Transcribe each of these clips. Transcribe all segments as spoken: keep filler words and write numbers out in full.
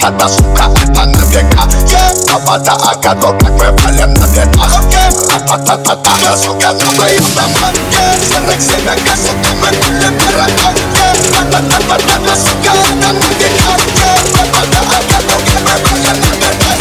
Та-та-та-та, сука, это на века. Та-та-та, агадок, как мы валим на ветах. Та-та-та-та, сука, новый автомат. сорок семь АК, сука, мы пилим города. Та-та-та-та, сука, это на века. Та-та-та, агадок, как мы валим на ветах.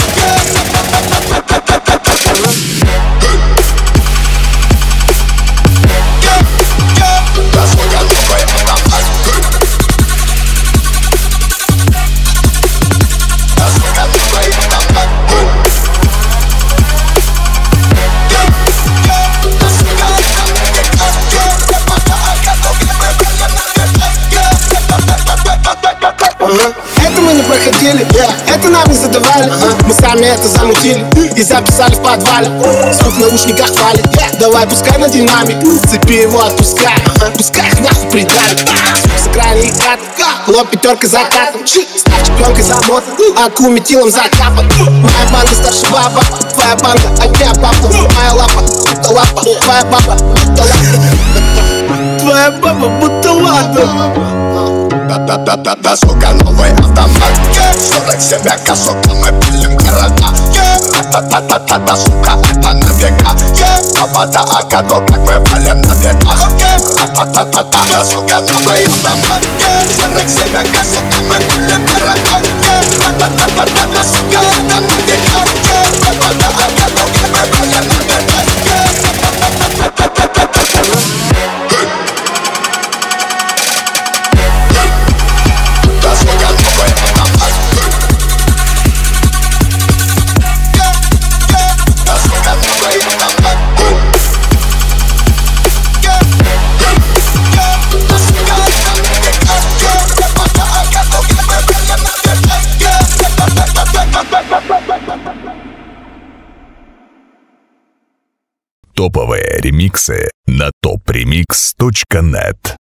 Это мы не проходили, yeah. Это нам не задавали, uh-huh. Мы сами это замутили и записали в подвале. Звук в наушниках валит, yeah. Давай пускай на динамик, цепи его отпускай, uh-huh. Пускай их нахуй придавит. Звук с экрана и кат, лоб пятеркой закатан. Став чемпионкой замотан, аку метилом закапан. Моя банда старше баба, твоя банда огня папа. Моя лапа, будто лапа, твоя баба, будто лапа. Твоя баба, будто лапа. Та-та-та-та, сука, новый автомат. сорок семь АК, сука, мы пилим города. Та-та-та-та, сука, это на века. Та-та-та, агадок, как мы валим на ветах. Та-та-та-та, сука, новый автомат. сорок семь АК, сука, мы пилим города. Та-та-та-та, сука, это на века. Та-та-та, агадок, как мы валим на ветах. Топовые ремиксы на топ ремикс точка нет.